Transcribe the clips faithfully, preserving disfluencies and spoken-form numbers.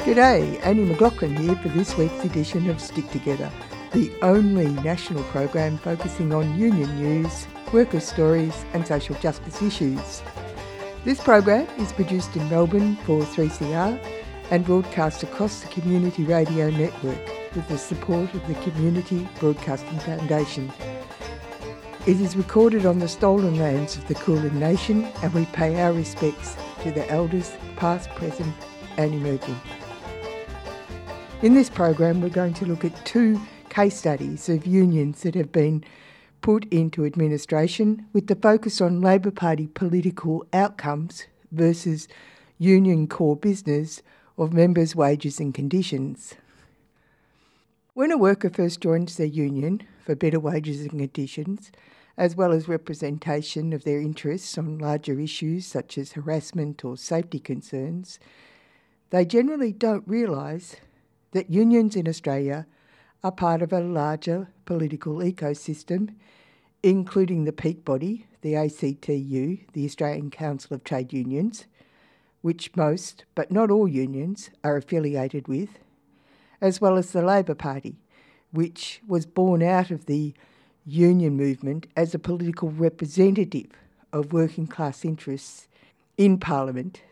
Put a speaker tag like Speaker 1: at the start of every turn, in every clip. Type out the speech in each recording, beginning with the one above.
Speaker 1: G'day, Annie McLaughlin here for this week's edition of Stick Together, the only national program focusing on union news, workers' stories and social justice issues. This program is produced in Melbourne for three C R and broadcast across the Community Radio Network with the support of the Community Broadcasting Foundation. It is recorded on the stolen lands of the Kulin Nation, and we pay our respects to the elders past, present and emerging. In this program, we're going to look at two case studies of unions that have been put into administration with the focus on Labor Party political outcomes versus union core business of members' wages and conditions. When a worker first joins their union for better wages and conditions, as well as representation of their interests on larger issues such as harassment or safety concerns, they generally don't realise that unions in Australia are part of a larger political ecosystem, including the peak body, the A C T U, the Australian Council of Trade Unions, which most, but not all unions, are affiliated with, as well as the Labor Party, which was born out of the union movement as a political representative of working class interests in Parliament.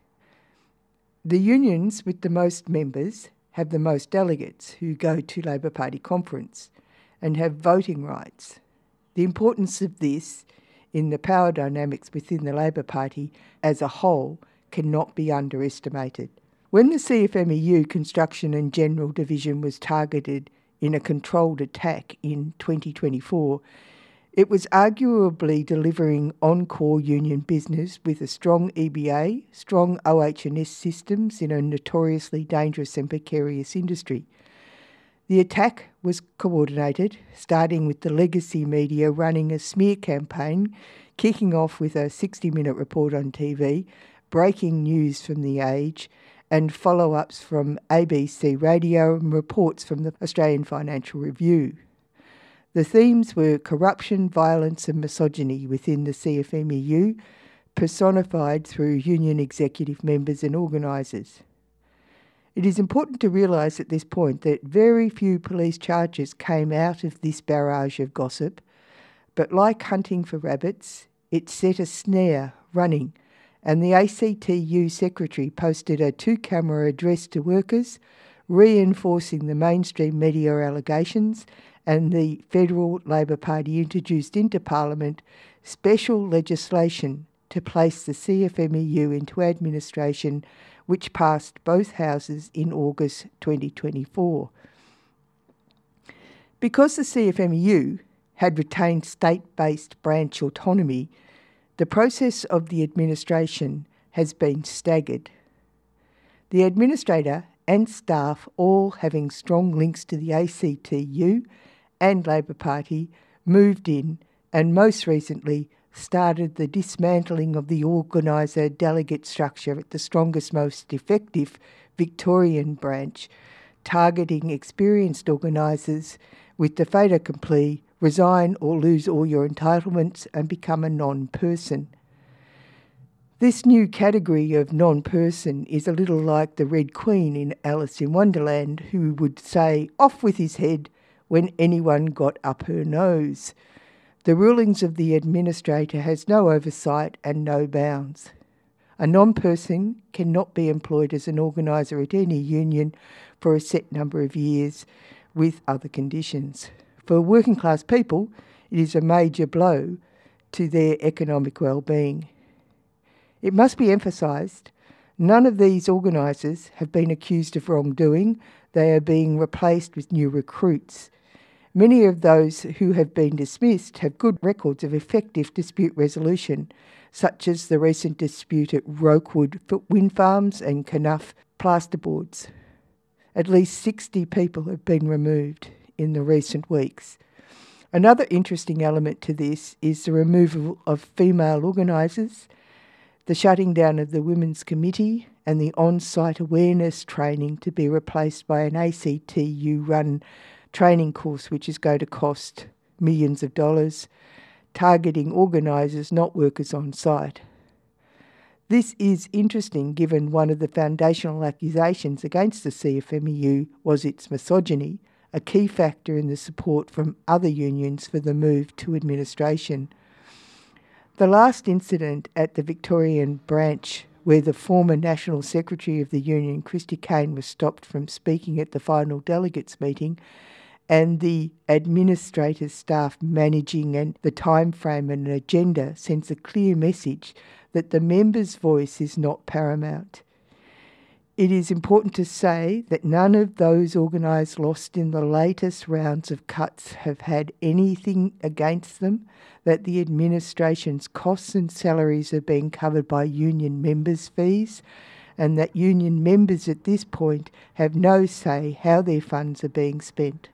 Speaker 1: The unions with the most members have the most delegates who go to Labor Party conference and have voting rights. The importance of this in the power dynamics within the Labor Party as a whole cannot be underestimated. When the C F M E U Construction and General Division was targeted in a controlled attack in twenty twenty-four, it was arguably delivering on-core union business with a strong E B A, strong O H and S systems in a notoriously dangerous and precarious industry. The attack was coordinated, starting with the legacy media running a smear campaign, kicking off with a sixty-minute report on T V, breaking news from The Age, and follow-ups from A B C Radio and reports from the Australian Financial Review. The themes were corruption, violence and misogyny within the C F M E U, personified through union executive members and organisers. It is important to realise at this point that very few police charges came out of this barrage of gossip, but like hunting for rabbits, it set a snare running, and the A C T U secretary posted a two-camera address to workers, reinforcing the mainstream media allegations, and the Federal Labor Party introduced into Parliament special legislation to place the C F M E U into administration, which passed both houses in August twenty twenty-four. Because the C F M E U had retained state-based branch autonomy, the process of the administration has been staggered. The administrator and staff, all having strong links to the A C T U and Labor Party, moved in and most recently started the dismantling of the organiser delegate structure at the strongest, most effective Victorian branch, targeting experienced organisers with the fait accompli: resign or lose all your entitlements and become a non-person. This new category of non-person is a little like the Red Queen in Alice in Wonderland, who would say, "Off with his head," when anyone got up her nose. The rulings of the administrator has no oversight and no bounds. A non-person cannot be employed as an organiser at any union for a set number of years with other conditions. For working class people, it is a major blow to their economic well-being. It must be emphasised, none of these organisers have been accused of wrongdoing. They are being replaced with new recruits. Many of those who have been dismissed have good records of effective dispute resolution, such as the recent dispute at Rokewood Wind Farms and Knuff Plasterboards. At least sixty people have been removed in the recent weeks. Another interesting element to this is the removal of female organisers, the shutting down of the Women's Committee, and the on-site awareness training to be replaced by an A C T U-run training course which is going to cost millions of dollars, targeting organisers, not workers on site. This is interesting given one of the foundational accusations against the C F M E U was its misogyny, a key factor in the support from other unions for the move to administration. The last incident at the Victorian branch, where the former National Secretary of the Union, Christy Kane, was stopped from speaking at the final delegates meeting, and the administrative staff managing and the time frame and agenda sends a clear message that the members' voice is not paramount. It is important to say that none of those organised lost in the latest rounds of cuts have had anything against them, that the administration's costs and salaries are being covered by union members' fees, and that union members at this point have no say how their funds are being spent.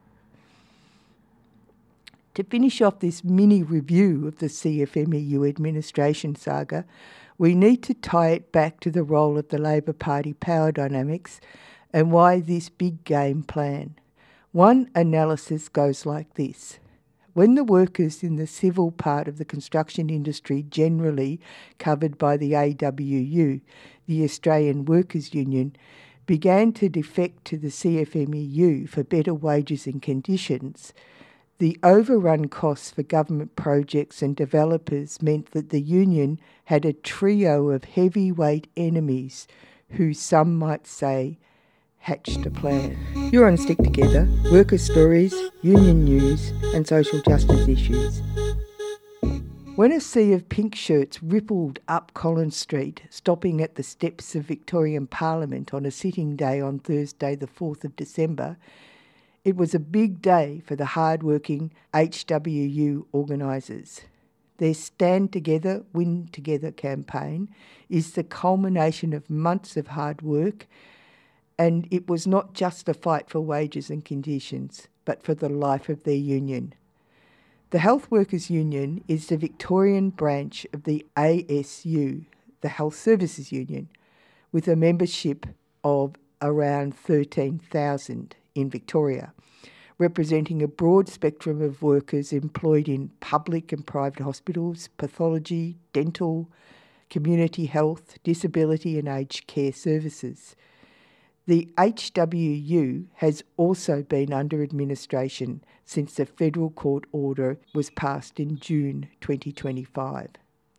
Speaker 1: To finish off this mini review of the C F M E U administration saga, we need to tie it back to the role of the Labor Party power dynamics and why this big game plan. One analysis goes like this. When the workers in the civil part of the construction industry, generally covered by the A W U, the Australian Workers' Union, began to defect to the C F M E U for better wages and conditions, the overrun costs for government projects and developers meant that the union had a trio of heavyweight enemies who some might say hatched a plan. You're on Stick Together, worker stories, union news and social justice issues. When a sea of pink shirts rippled up Collins Street, stopping at the steps of Victorian Parliament on a sitting day on Thursday the fourth of December, it was a big day for the hard-working H W U organisers. Their Stand Together, Win Together campaign is the culmination of months of hard work, and it was not just a fight for wages and conditions, but for the life of their union. The Health Workers Union is the Victorian branch of the A S U, the Health Services Union, with a membership of around thirteen thousand in Victoria, representing a broad spectrum of workers employed in public and private hospitals, pathology, dental, community health, disability and aged care services. The H W U has also been under administration since the federal court order was passed in June twenty twenty-five.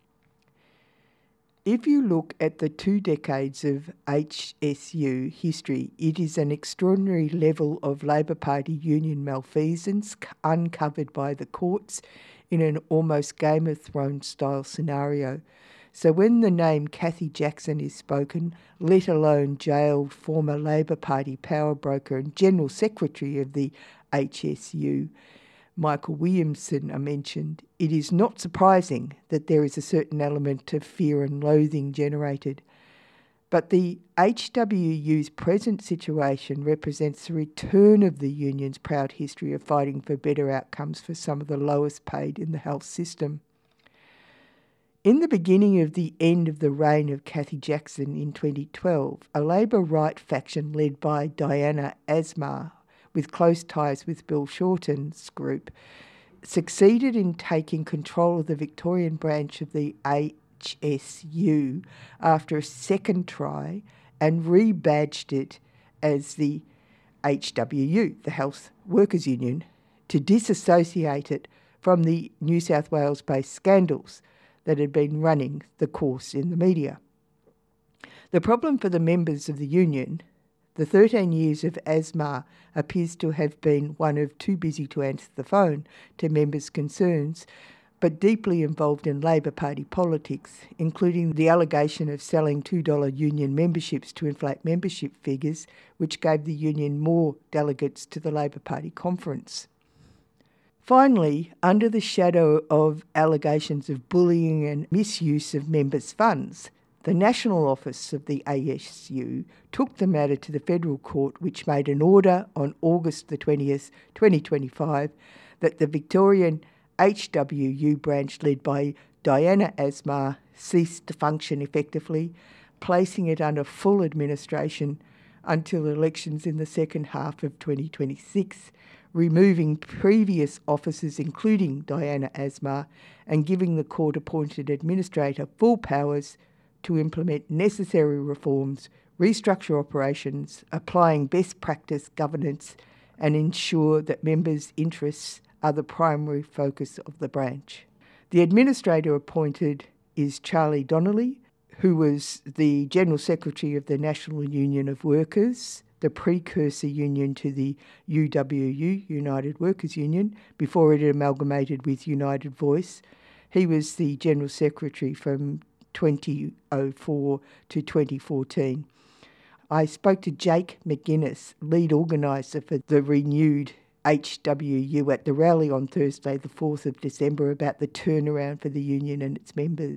Speaker 1: If you look at the two decades of H S U history, it is an extraordinary level of Labor Party union malfeasance uncovered by the courts in an almost Game of Thrones style scenario. So when the name Cathy Jackson is spoken, let alone jailed former Labor Party power broker and General Secretary of the H S U, Michael Williamson, are mentioned, it is not surprising that there is a certain element of fear and loathing generated. But the H W U's present situation represents the return of the union's proud history of fighting for better outcomes for some of the lowest paid in the health system. In the beginning of the end of the reign of Cathy Jackson in twenty twelve, a Labor right faction led by Diana Asmar, with close ties with Bill Shorten's group, succeeded in taking control of the Victorian branch of the H S U after a second try and rebadged it as the H W U, the Health Workers Union, to disassociate it from the New South Wales-based scandals that had been running the course in the media. The problem for the members of the union, the thirteen years of Asmar appears to have been one of too busy to answer the phone to members' concerns, but deeply involved in Labor Party politics, including the allegation of selling two dollars union memberships to inflate membership figures, which gave the union more delegates to the Labor Party conference. Finally, under the shadow of allegations of bullying and misuse of members' funds, the National Office of the A S U took the matter to the Federal Court, which made an order on August the twentieth, twenty twenty-five, that the Victorian H W U branch led by Diana Asmar ceased to function effectively, placing it under full administration until elections in the second half of twenty twenty-six, removing previous officers including Diana Asmar and giving the court-appointed administrator full powers to implement necessary reforms, restructure operations, applying best practice governance, and ensure that members' interests are the primary focus of the branch. The administrator appointed is Charlie Donnelly, who was the General Secretary of the National Union of Workers, the precursor union to the U W U, United Workers Union, before it amalgamated with United Voice. He was the General Secretary from twenty oh four to twenty fourteen. I spoke to Jake McGuinness, lead organiser for the renewed H W U at the rally on Thursday, the fourth of December, about the turnaround for the union and its members.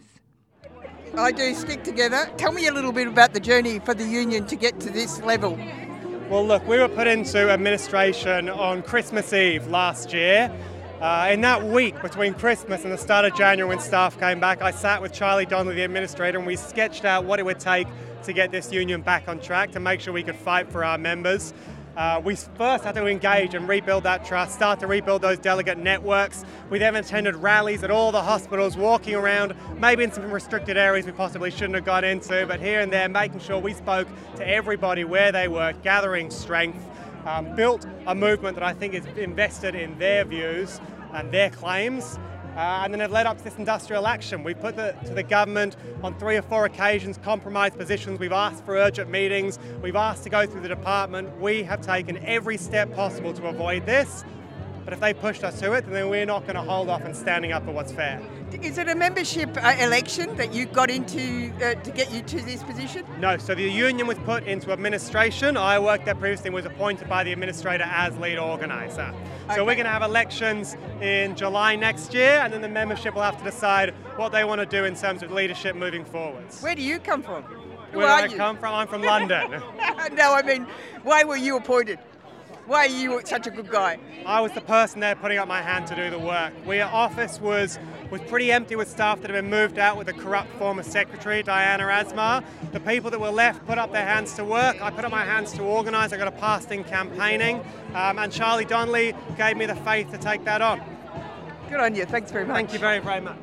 Speaker 1: I do stick together. Tell me a little bit about the journey for the union to get to this level.
Speaker 2: Well, look, we were put into administration on Christmas Eve last year. Uh, in that week between Christmas and the start of January when staff came back, I sat with Charlie Donnelly, the administrator, and we sketched out what it would take to get this union back on track, to make sure we could fight for our members. Uh, we first had to engage and rebuild that trust, start to rebuild those delegate networks. We then attended rallies at all the hospitals, walking around, maybe in some restricted areas we possibly shouldn't have got into, but here and there, making sure we spoke to everybody where they were, gathering strength, um, built a movement that I think is invested in their views and their claims. Uh, and then it led up to this industrial action. We put the, to the government on three or four occasions compromised positions. We've asked for urgent meetings. We've asked to go through the department. We have taken every step possible to avoid this. But if they pushed us to it, then we're not going to hold off and standing up for what's fair.
Speaker 1: Is it a membership uh, election that you got into uh, to get you to this position?
Speaker 2: No, so the union was put into administration. I worked there previously and was appointed by the administrator as lead organiser. Okay. So we're going to have elections in July next year, and then the membership will have to decide what they want to do in terms of leadership moving forwards.
Speaker 1: Where do you come from? Who
Speaker 2: Where
Speaker 1: are
Speaker 2: do I
Speaker 1: you?
Speaker 2: come from? I'm from London.
Speaker 1: No, I mean, why were you appointed? Why are you such a good guy?
Speaker 2: I was the person there putting up my hand to do the work. Our office was, was pretty empty with staff that had been moved out with a corrupt former secretary, Diana Asmar. The people that were left put up their hands to work. I put up my hands to organise. I got a past in campaigning. Um, and Charlie Donnelly gave me the faith to take that on.
Speaker 1: Good on you. Thanks very much.
Speaker 2: Thank you very, very much.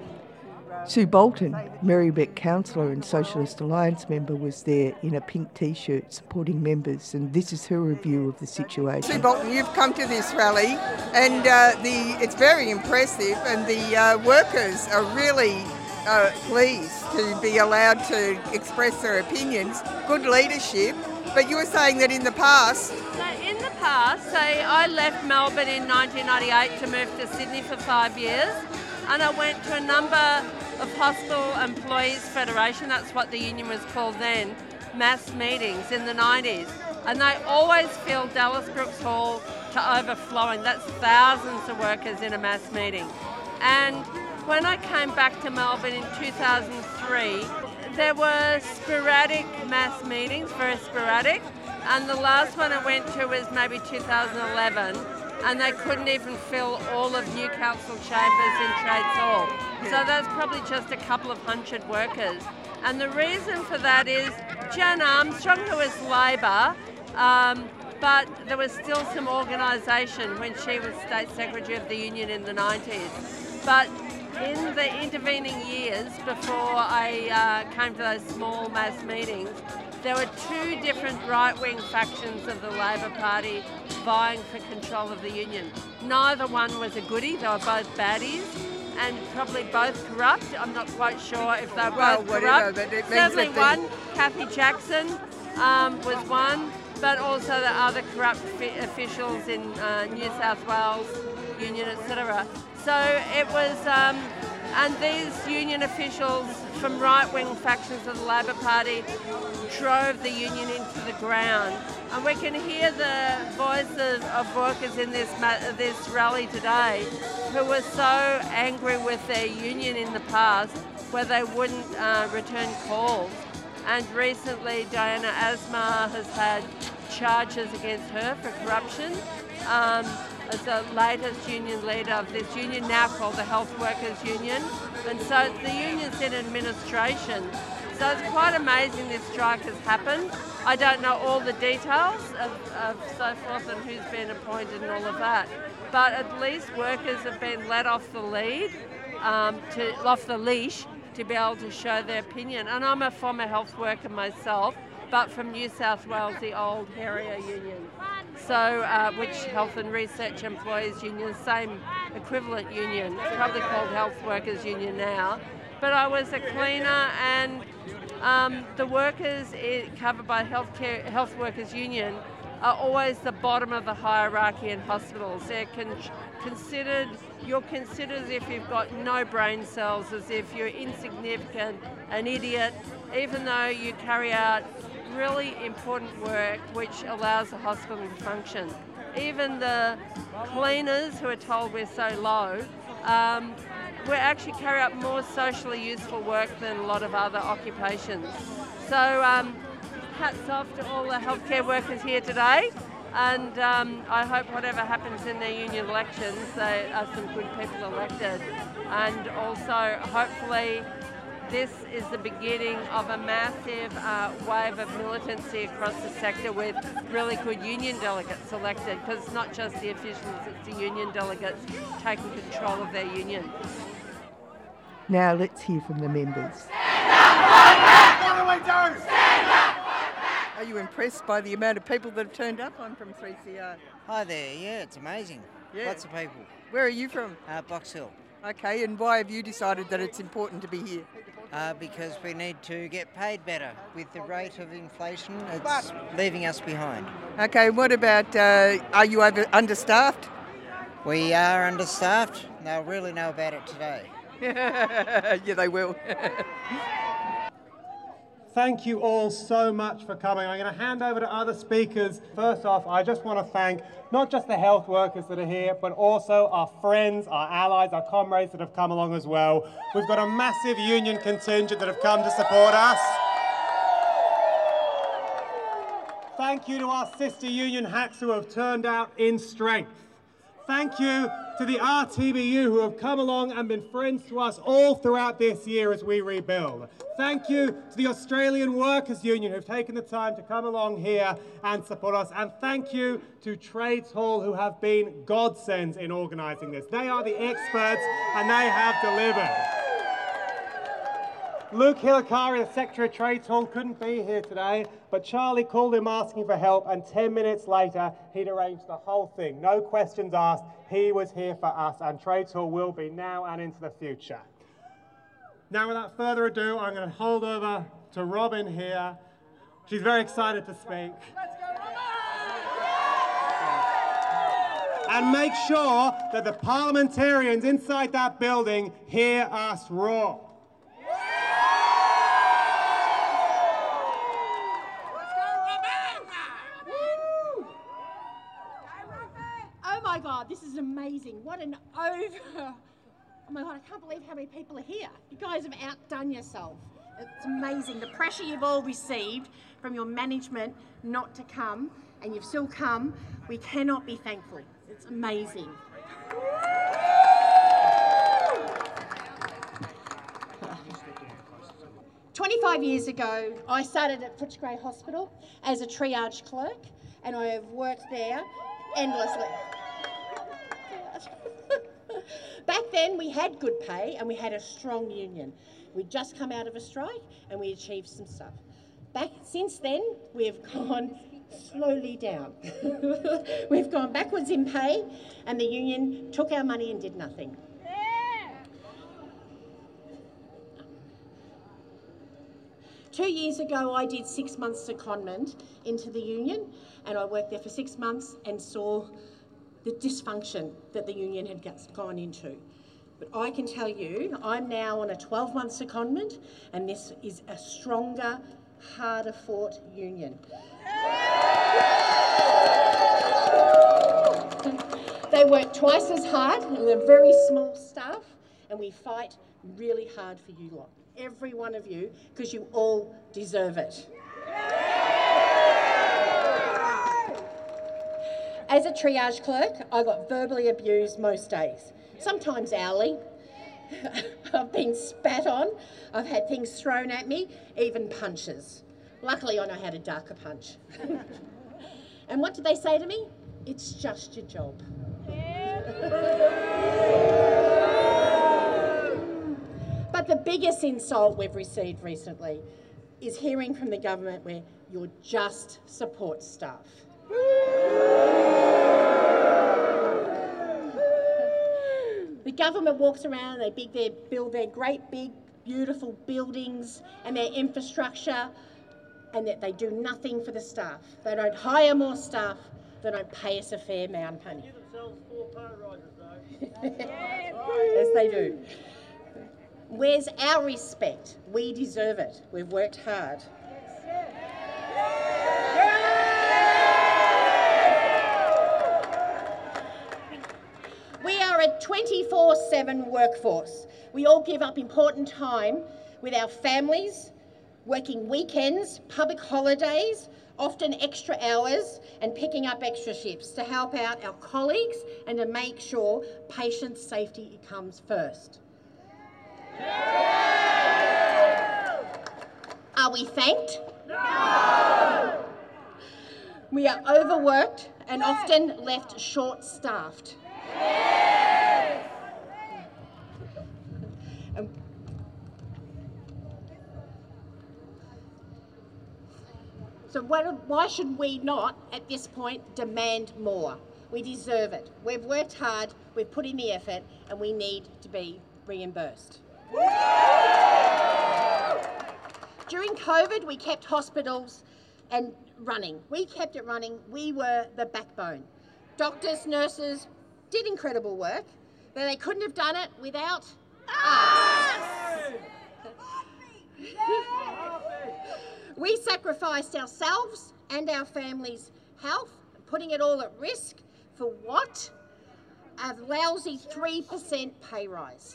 Speaker 1: Sue Bolton, Marybeck councillor and Socialist Alliance member, was there in a pink T-shirt supporting members, and this is her review of the situation. Sue Bolton, you've come to this rally, and uh, the it's very impressive, and the uh, workers are really uh, pleased to be allowed to express their opinions. Good leadership, but you were saying that in the past...
Speaker 3: So in the past, say I left Melbourne in nineteen ninety-eight to move to Sydney for five years, and I went to a number of Hospital Employees Federation, that's what the union was called then, mass meetings in the nineties. And they always filled Dallas Brooks Hall to overflowing. That's thousands of workers in a mass meeting. And when I came back to Melbourne in two thousand three, there were sporadic mass meetings, very sporadic. And the last one I went to was maybe two thousand eleven. And they couldn't even fill all of Newcastle chambers in Trades Hall. So that's probably just a couple of hundred workers. And the reason for that is Jan Armstrong, who was Labor, um, but there was still some organisation when she was State Secretary of the Union in the nineties. But in the intervening years before I uh, came to those small mass meetings, there were two different right-wing factions of the Labor Party vying for control of the union. Neither one was a goodie, they were both baddies, and probably both corrupt. I'm not quite sure if they were
Speaker 1: well,
Speaker 3: both
Speaker 1: whatever,
Speaker 3: corrupt.
Speaker 1: but it means
Speaker 3: Certainly
Speaker 1: that
Speaker 3: one, Kathy Jackson, um, was one, but also the other corrupt fi- officials in uh, New South Wales Union, et cetera. So it was, um, and these union officials from right-wing factions of the Labor Party drove the union into the ground. And we can hear the voices of workers in this ma- this rally today who were so angry with their union in the past where they wouldn't uh, return calls. And recently Diana Asmar has had charges against her for corruption. Um, as the latest union leader of this union, now called the Health Workers Union. And so the union's in administration. So it's quite amazing this strike has happened. I don't know all the details of, of so forth and who's been appointed and all of that. But at least workers have been let off the lead, um, to off the leash to be able to show their opinion. And I'm a former health worker myself, but from New South Wales, the old Harrier Union. So, uh, which Health and Research Employees Union, same equivalent union. It's probably called Health Workers Union now. But I was a cleaner, and um, the workers covered by Healthcare Health Workers Union are always the bottom of the hierarchy in hospitals. They're con- considered, you're considered as if you've got no brain cells, as if you're insignificant, an idiot, even though you carry out really important work which allows the hospital to function. Even the cleaners, who are told we're so low, um, we actually carry out more socially useful work than a lot of other occupations. So um, hats off to all the healthcare workers here today, and um, I hope whatever happens in their union elections, there are some good people elected, and also hopefully this is the beginning of a massive uh, wave of militancy across the sector with really good union delegates elected, because it's not just the officials, it's the union delegates taking control of their union.
Speaker 1: Now let's hear from the members.
Speaker 4: What do we do?
Speaker 1: Are you impressed by the amount of people that have turned up? I'm from three C R.
Speaker 5: Hi there, yeah, it's amazing.
Speaker 1: Yeah.
Speaker 5: Lots of people.
Speaker 1: Where are you from?
Speaker 5: Uh, Box Hill.
Speaker 1: Okay, and why have you decided that it's important to be here?
Speaker 5: Uh, because we need to get paid better. With the rate of inflation, it's leaving us behind.
Speaker 1: Okay, what about, uh, are you over, understaffed?
Speaker 5: We are understaffed. They'll really know about it today.
Speaker 1: Yeah, they will.
Speaker 2: Thank you all so much for coming. I'm going to hand over to other speakers. First off, I just want to thank not just the health workers that are here, but also our friends, our allies, our comrades that have come along as well. We've got a massive union contingent that have come to support us. Thank you to our sister union hacks who have turned out in strength. Thank you to the R T B U who have come along and been friends to us all throughout this year as we rebuild. Thank you to the Australian Workers Union who have taken the time to come along here and support us. And thank you to Trades Hall who have been godsends in organising this. They are the experts and they have delivered. Luke Hilakari, the Secretary of Trades Hall, couldn't be here today, but Charlie called him asking for help, and ten minutes later, he'd arranged the whole thing. No questions asked. He was here for us, and Trades Hall will be now and into the future. Now, without further ado, I'm going to hold over to Robin here. She's very excited to speak. And make sure that the parliamentarians inside that building hear us roar.
Speaker 6: Oh my God, this is amazing. What an over... Oh my God, I can't believe how many people are here. You guys have outdone yourself. It's amazing. The pressure you've all received from your management not to come, and you've still come. We cannot be thankful. It's amazing. twenty-five years ago, I started at Footscray Hospital as a triage clerk, and I have worked there endlessly. Back then, we had good pay and we had a strong union. We'd just come out of a strike and we achieved some stuff. Back since then, we've gone slowly down. We've gone backwards in pay, and the union took our money and did nothing. Two years ago, I did six months secondment into the union, and I worked there for six months and saw the dysfunction that the union had gone into. But I can tell you, I'm now on a twelve-month secondment, and this is a stronger, harder fought union. They work twice as hard, and they're very small staff, and we fight really hard for you lot, every one of you, because you all deserve it. As a triage clerk, I got verbally abused most days, sometimes hourly. I've been spat on, I've had things thrown at me, even punches. Luckily, I know how to duck a punch. And what did they say to me? It's just your job. But But the biggest insult we've received recently is hearing from the government where you're just support staff. The government walks around and they big, they build their great big beautiful buildings and their infrastructure, and that they do nothing for the staff. They don't hire more staff, they don't pay us a fair amount of money.
Speaker 4: Give themselves four pay rises though.
Speaker 6: Yes, they do. Where's our respect? We deserve it. We've worked hard. We are a twenty-four seven workforce. We all give up important time with our families, working weekends, public holidays, often extra hours, and picking up extra shifts to help out our colleagues and to make sure patient safety comes first. Are we thanked? No! We are overworked and often left short-staffed. Um, so why, why should we not, at this point, demand more? We deserve it. We've worked hard, we've put in the effort, and we need to be reimbursed. During COVID, we kept hospitals and running. We kept it running. We were the backbone. Doctors, nurses did incredible work, but they couldn't have done it without us. We sacrificed ourselves and our families' health, putting it all at risk for what? A lousy three percent pay rise.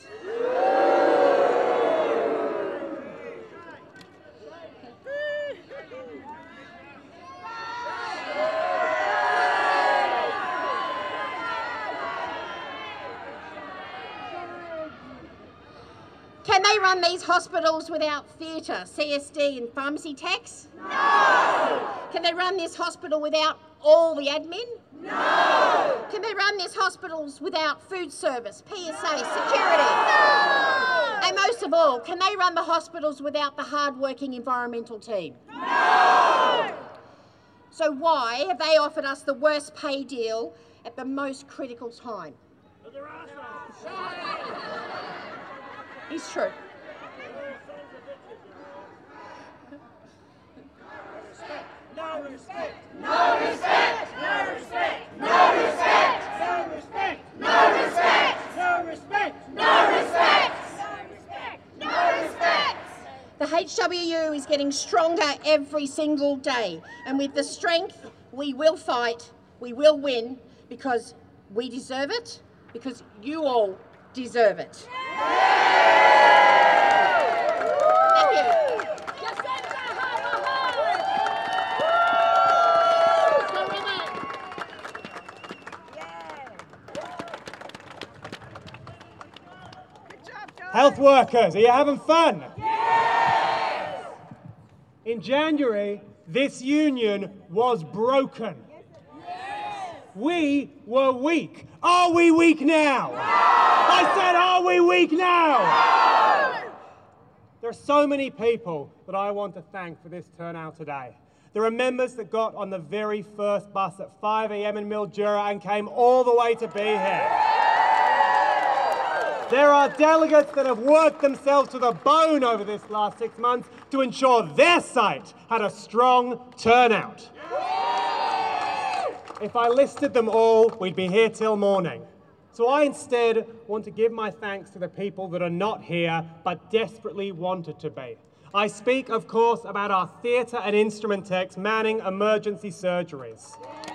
Speaker 6: Can they run these hospitals without theatre, C S D and pharmacy techs? No! Can they run this hospital without all the admin? No! Can they run these hospitals without food service, P S A, security? No! And most of all, can they run the hospitals without the hard-working environmental team? No! So why have they offered us the worst pay deal at the most critical time? It's true.
Speaker 4: No respect! No respect! No respect! No respect! No respect! No respect! No respect! No respect! No respect!
Speaker 6: The H W U is getting stronger every single day, and with the strength, we will fight, we will win, because we deserve it, because you all deserve it. Thank you.
Speaker 2: Health workers, are you having fun? Yes! In January, this union was broken. Yes! We were weak. Are we weak now? No! I said, are we weak now? No! There are so many people that I want to thank for this turnout today. There are members that got on the very first bus at five a m in Mildura and came all the way to be here. There are delegates that have worked themselves to the bone over this last six months to ensure their site had a strong turnout. If I listed them all, we'd be here till morning. So I instead want to give my thanks to the people that are not here but desperately wanted to be. I speak, of course, about our theatre and instrument techs manning emergency surgeries.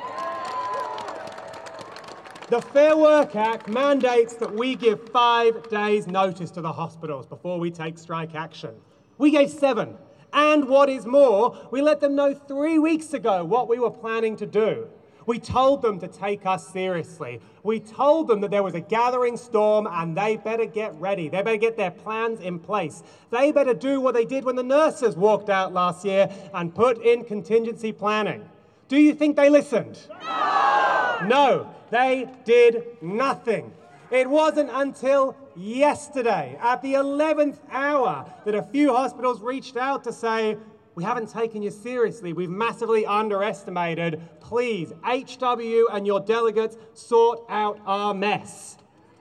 Speaker 2: The Fair Work Act mandates that we give five days' notice to the hospitals before we take strike action. We gave seven. And what is more, we let them know three weeks ago what we were planning to do. We told them to take us seriously. We told them that there was a gathering storm and they better get ready. They better get their plans in place. They better do what they did when the nurses walked out last year and put in contingency planning. Do you think they listened? No! No, they did nothing. It wasn't until yesterday, at the eleventh hour, that a few hospitals reached out to say, we haven't taken you seriously, we've massively underestimated. Please, H W and your delegates, sort out our mess.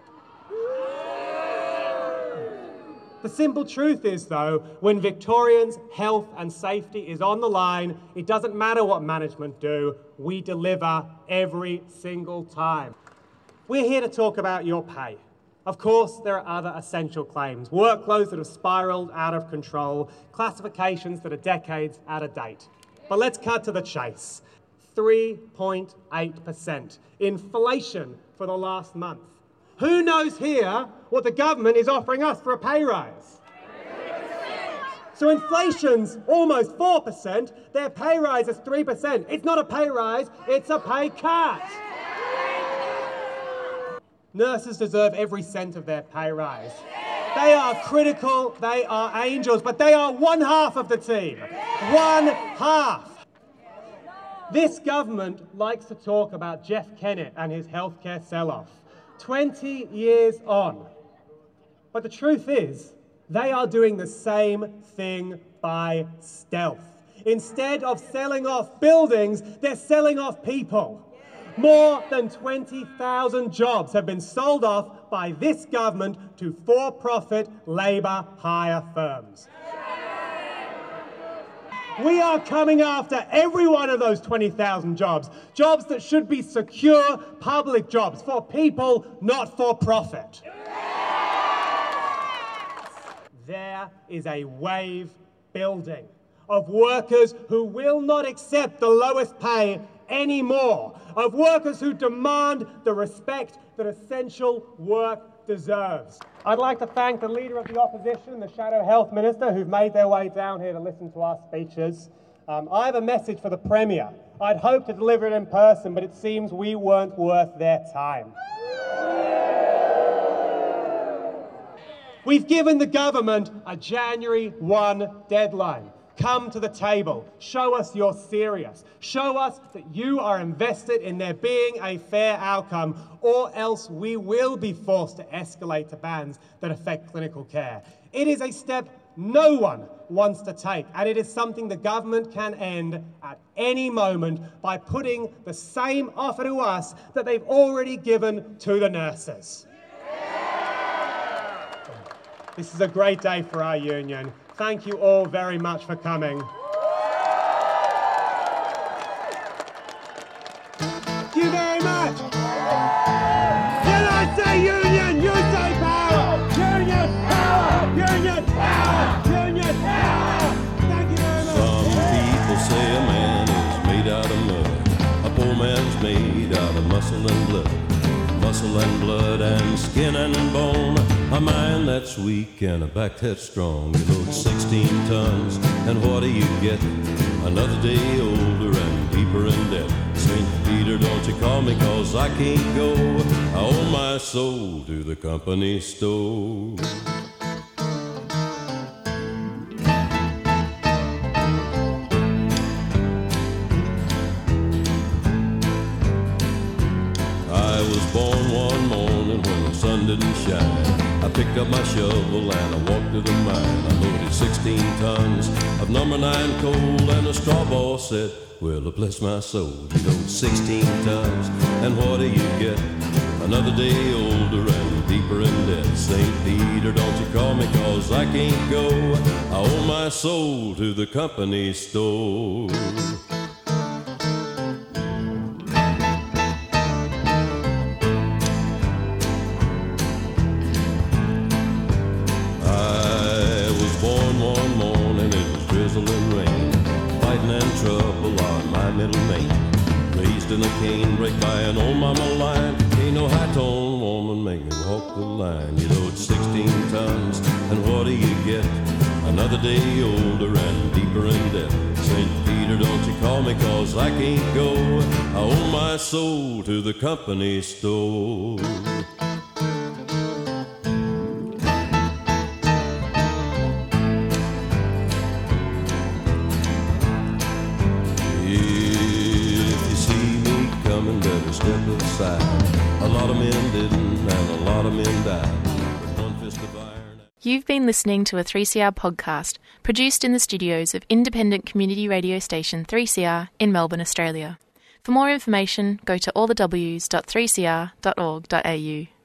Speaker 2: The simple truth is, though, when Victorians' health and safety is on the line, it doesn't matter what management do, we deliver every single time. We're here to talk about your pay. Of course, there are other essential claims, workloads that have spiralled out of control, classifications that are decades out of date. But let's cut to the chase. three point eight percent inflation for the last month. Who knows here what the government is offering us for a pay rise? So inflation's almost four percent, their pay rise is three percent. It's not a pay rise, it's a pay cut. Nurses deserve every cent of their pay rise. They are critical, they are angels, but they are one half of the team. One half. This government likes to talk about Jeff Kennett and his healthcare sell-off. twenty years on. But the truth is, they are doing the same thing by stealth. Instead of selling off buildings, they're selling off people. More than twenty thousand jobs have been sold off by this government to for-profit labour hire firms. We are coming after every one of those twenty thousand jobs, jobs that should be secure public jobs for people, not for profit. There is a wave building of workers who will not accept the lowest pay anymore, of workers who demand the respect that essential work deserves. I'd like to thank the Leader of the Opposition, the Shadow Health Minister, who've made their way down here to listen to our speeches. Um, I have a message for the Premier. I'd hoped to deliver it in person, but it seems we weren't worth their time. We've given the government a January first deadline. Come to the table. Show us you're serious. Show us that you are invested in there being a fair outcome, or else we will be forced to escalate to bans that affect clinical care. It is a step no one wants to take, and it is something the government can end at any moment by putting the same offer to us that they've already given to the nurses. This is a great day for our union. Thank you all very much for coming. Thank you very much. Did I say union? You say power. Union power. Union power. Union power. Thank you very much.
Speaker 7: Some people say a man is made out of mud. A poor man's made out of muscle and blood. Muscle and blood and skin and bone. A mind that's weak and a back that's strong. You load sixteen tons, and what do you get? Another day older and deeper in debt. Saint Peter, don't you call me, cause I can't go. I owe my soul to the company store. I was born one morning when the sun didn't shine. I picked up my shovel and I walked to the mine. I loaded sixteen tons of number nine coal, and the straw boss said, well, bless my soul, you load sixteen tons, and what do you get? Another day older and deeper in debt. Saint Peter, don't you call me, cause I can't go. I owe my soul to the company store. In a cane break by an old mama line. Ain't no high-tone woman make me walk the line. You load sixteen tons, and what do you get? Another day older and deeper in debt. Saint Peter, don't you call me, cause I can't go. I owe my soul to the company store. Step aside. A lot of men didn't, and a lot of
Speaker 8: You've been listening to a three C R podcast produced in the studios of independent community radio station three C R in Melbourne, Australia. For more information, go to all the w s dot three c r dot org dot a u.